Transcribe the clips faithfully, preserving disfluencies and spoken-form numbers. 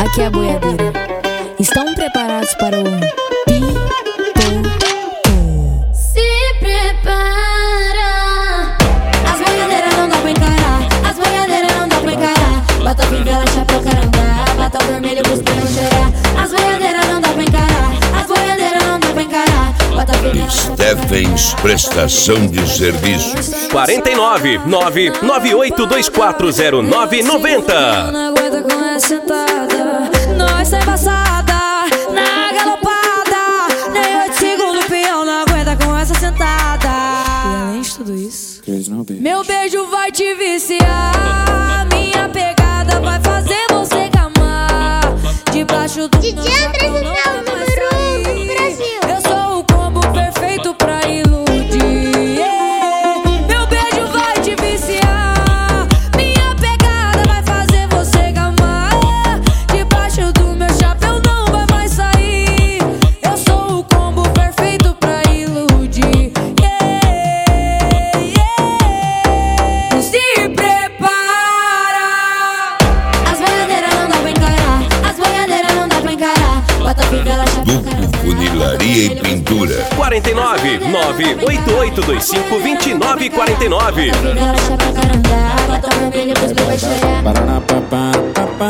aqui é a boiadeira. Estão preparados para o Pipoco? Se prepara. As boiadeiras não dá pra encarar, as boiadeiras não dá pra encarar. Bota fivela, chapéu, carandá, bota o vermelho pros peões chorar. As boiadeiras não dá pra encarar, as boiadeiras não dá pra encarar. Bota fivela, Steffens Prestação de Serviços. quarenta e nove, nove nove oito dois quatro zero nove nove zero. Não aguenta com essa sentada, nós tá embaçada na galopada. Nem oito segundos, peão não aguenta com essa sentada. E além de tudo isso, meu beijo vai te viciar. Minha pegada vai fazer você gamar. Debaixo do D J André Zinal, número um do Brasil. eu sou o combo perfeito pra iludir. Meu beijo vai te viciar. Minha pegada vai fazer você gamar. Debaixo do meu chapéu não vai mais sair. Eu sou o combo perfeito pra iludir. Yeah, yeah. Se prepara. as boiadeiras não dá pra encarar, as boiadeiras não dá pra encarar. Bota fivela, chapéu, Duplo Funilaria e Pintura. quarenta e nove, nove oito oito dois cinco dois nove quatro nove. fivela, chapéu, carandá, bota o vermelho pros peões chorar.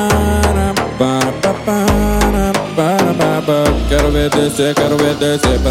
Quero ver descer, quero ver descer.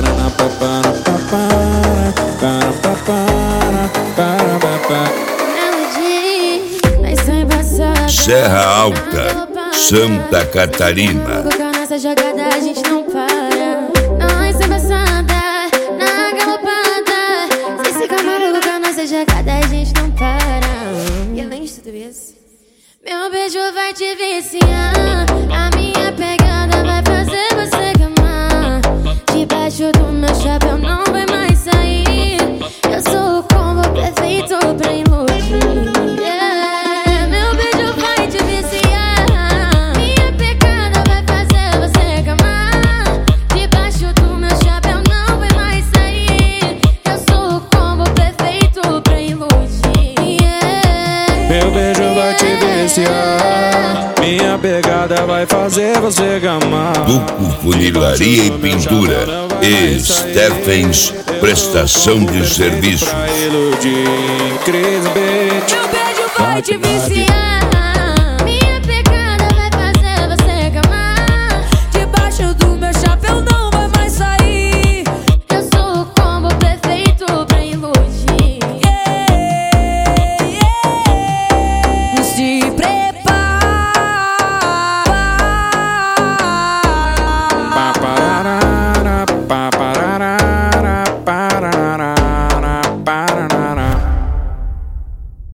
Vai sem passar. Serra Alta, Santa Catarina. Colocar nessa jogada a gente não para. Nós sem passada, na galopada. Se esse camarão colocar nessa jogada a gente não para. E além de tudo isso, meu beijo vai te viciar. A minha pegada vai fazer você gamar. Debaixo do meu chapéu não vai mais sair. Eu sou o combo perfeito pra iludir. Yeah, meu beijo vai te viciar. Minha pegada vai fazer você gamar. Debaixo do meu chapéu não vai mais sair. Eu sou o combo perfeito pra iludir. Yeah. Meu beijo vai te viciar. Minha pegada vai fazer você gamar. Duplo Funilaria e Pintura. E Steffens Prestação de Serviços. Pra iludir, Cris Beat. Meu beijo vai te viciar.